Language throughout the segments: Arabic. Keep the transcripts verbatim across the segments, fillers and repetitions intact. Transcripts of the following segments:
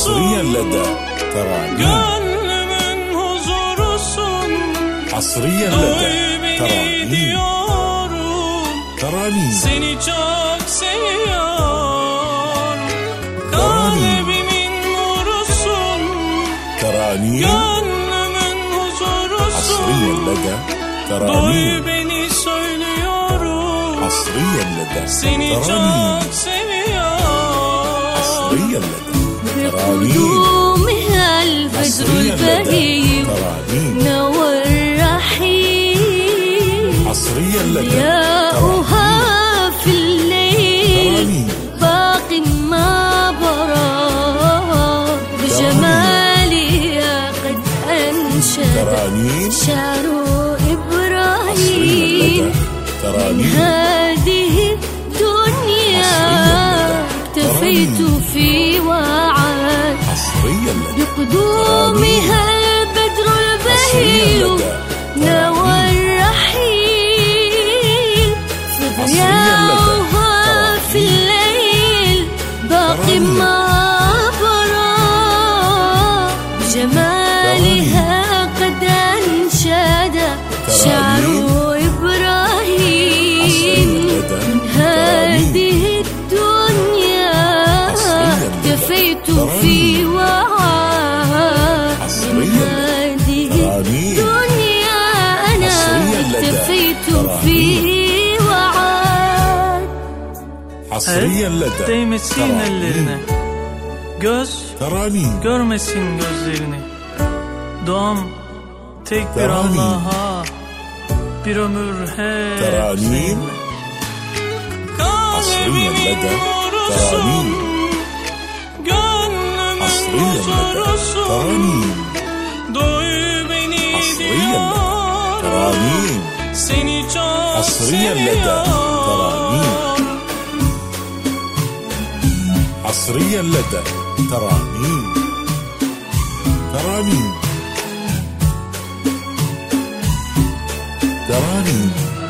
حصريا لدى ترانيم. Gönlümün huzurusun, حصريا duy لدى beni ترانيم. diyorum, ترانيم. seni çok seviyorum. Kalbimin nurusun, ترانيم. gönlümün huzurusun, حصريا لدى duy ترانيم. beni söylüyorum, حصريا لدى seni ترانيم. çok seviyorum. حصريا لدى ترانيم. بقدومها البدر حصريا لدى البهيم ترانيم. نور الرحيم حصريا لدى ضياؤها في الليل ترانيم. باق ما برا بجمالها قد أنشد ترانيم. شعر حصريا إبراهيم. لدى ترانيم. هذه الدنيا اكتفيت في وعد حصريا لدى بقدومها البدر البهيم نوى الرحيل فضياؤها في الليل باق ما برا بجمالها قد أنشد شعر إبراهيم. من هذه الدنيا اكتفيت في وعد من هذه الدنيا أنا اكتفيت في وعد. حصريا لدى Değmesin ellerine, göz ترانيم. görmesin gözlerini. Doğam tek bir Teranim. Allah'a, bir ömür hep Teranim. seninle. حصريا لدى ترانيم. Gönlümün حصريا لدى huzurusun, ترانيم. duy beni حصريا لدى diyorum, ترانيم. seni çok حصريا لدى seviyorum. حصريا لدى ترانيم. ترانيم. ترانيم.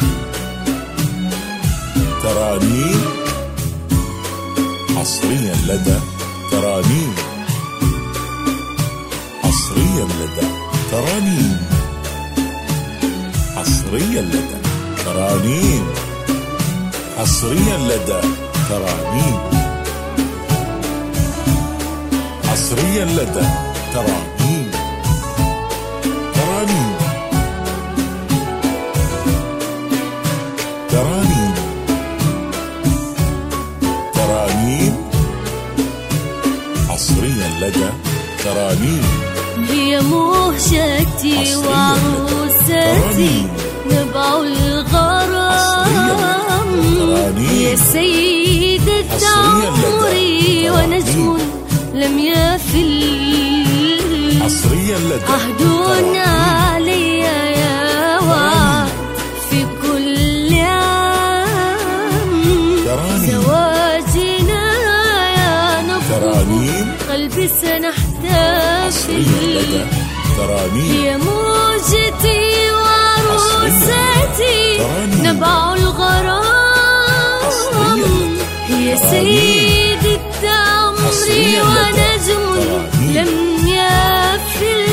ترانيم. حصريا لدى ترانيم. حصريا لدى ترانيم. حصريا لدى ترانيم. حصريا لدى ترانيم. حصريا لدى ترانيم. ترانيم. ترانيم. ترانيم. حصريا لدى ترانيم. هي مهجتي وعروستي نبع الغرام. هي سيدة عمري ونجم لم يفل. حصريا لدى عهدنا علي يا وعد في كل عام. زواجنا يا نبض ترانيم. قلبي سنحتفل. ترانيم. هي موجتي وعروستي نبع الغرام. هي سيدة عمري ونجم لم يفل.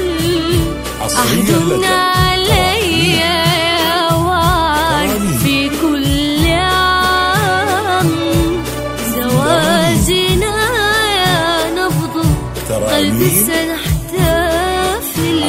عهدنا علي يا وعد في كل عام. زواجنا يا نبض قلبي سنحتفل.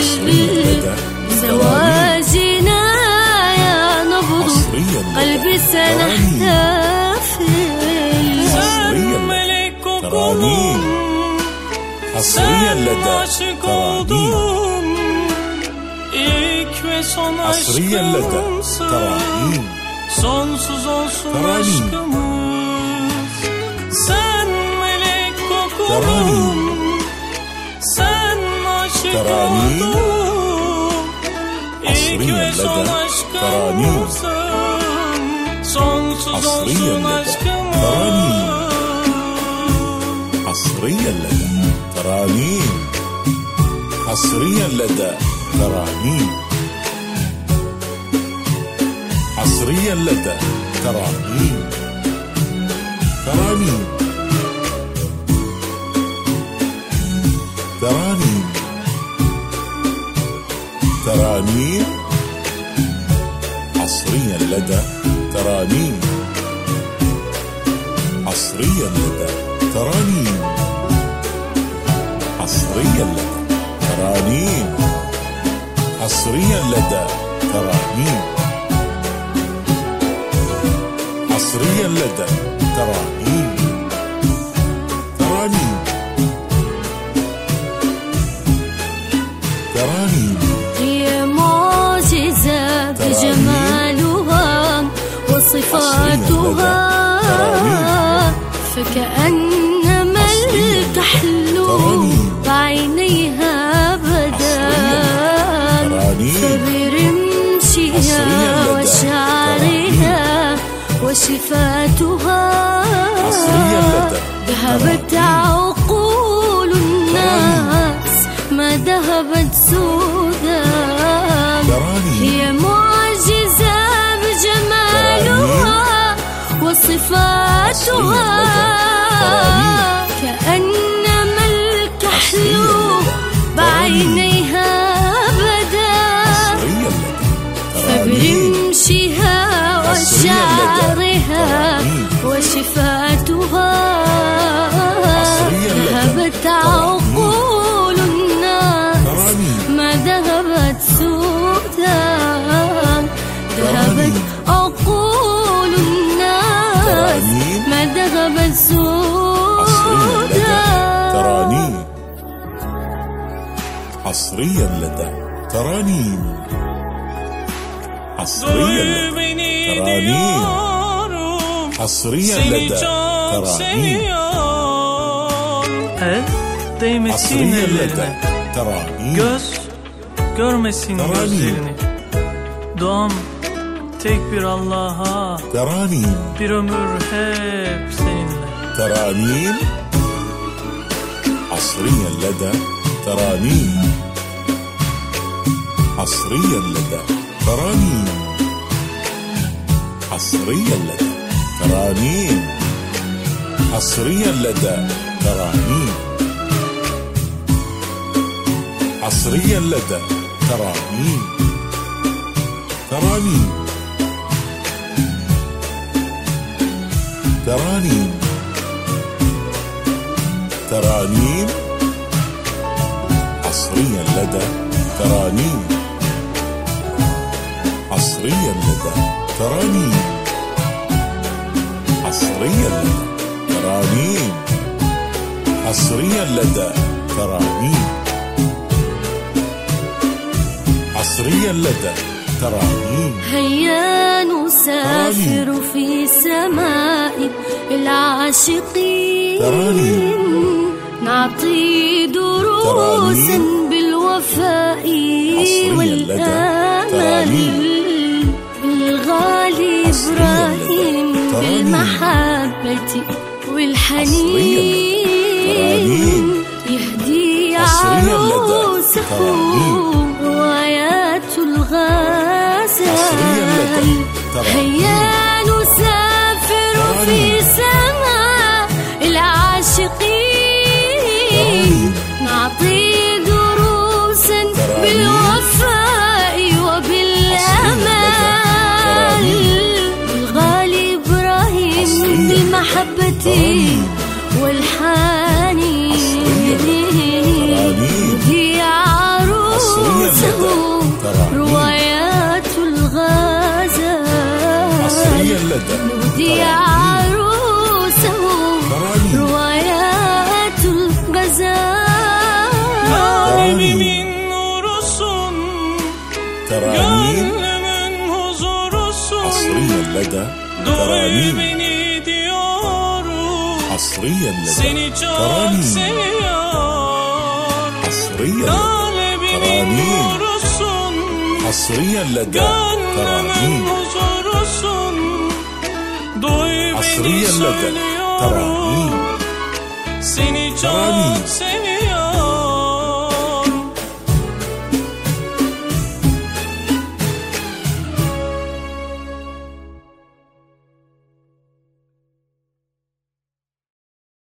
زواجنا يا نبض قلبي سنحتفل. Sen melek kokulu, حصريا sen لدى aşık ترانيم. oldum, ilk ve son حصريا لدى aşkımsın. ترانيم. Sonsuz olsun Teranim. aşkımız. Sen melek kokulu, Teranim. sen aşık Teranim. oldum, ilk حصريا ve son لدى aşkımsın. Sonsuz حصريا olsun لدى aşkımız. ترانيم. حصريا لدى ترانيم. حصريا لدى ترانيم. حصريا لدى ترانيم. ترانيم. ترانيم ترانيم حصريا لدى ترانيم حصريا لدى ترانيم حصريا لدى ترانيم حصريا لدى ترانيم حصريا لدى ترانيم ترانيم ترانيم هي معجزة بجمالها وصفاتها، فكأنما الكحل بعينيها بدا، فبرمشها وشعرها وشفاتها ذهبت عقول الناس ما ذهبت سودا. هي معجزة بجمالها وصفاتها، كأنما الكحل بعينيها بدا، فبرمشها وشعرها وشفاتها ذهبت عقول الناس ما ذهبت سودا. ذهبت عقول الناس ما ذهبت سودا. ترانيم حصريا لدى ترانيم حصريا لدى ترانيم حصريا لدى ترانيم El değmesin حصريا لدى ellerine, ترانيم göz görmesin gözlerini. Duam tek bir Allah'a, ترانيم bir ömür hep seninle. ترانيم حصريا لدى ترانيم حصريا لدى ترانيم حصريا لدى ترانيم حصريا لدى ترانيم حصريا لدى ترانيم ترانيم ترانيم ترانيم حصريا لدى ترانيم حصريا لدى ترانيم حصريا لدى ترانيم حصريا لدى ترانيم حصريا لدى ترانيم. هيا نسافر في سماء العاشقين، نعطي دروسا بالوفاء والآمال، بالغالي إبراهيم بالمحبة والحنين، يهدي عروسه روايات الغزال. هيا نسافر في سماء العاشقين، نعطي دروسا بالوفاء وبالأمال، بالغالي إبراهيم بالمحبة والحنين، يهدي عروسه روايات الغزال، يهدي عروسه روايات الغزال. Kalbimin nurusun, gönlümün huzurusun, حصريا لدى duy ترانيم beni diyorum, حصريا لدى seni çok ترانيم seviyorum. حصريا لدى Kalbimin ترانيم nurusun, حصريا لدى gönlümün ترانيم huzurusun, duy beni حصريا لدى söylüyorum, ترانيم seni çok ترانيم seviyorum.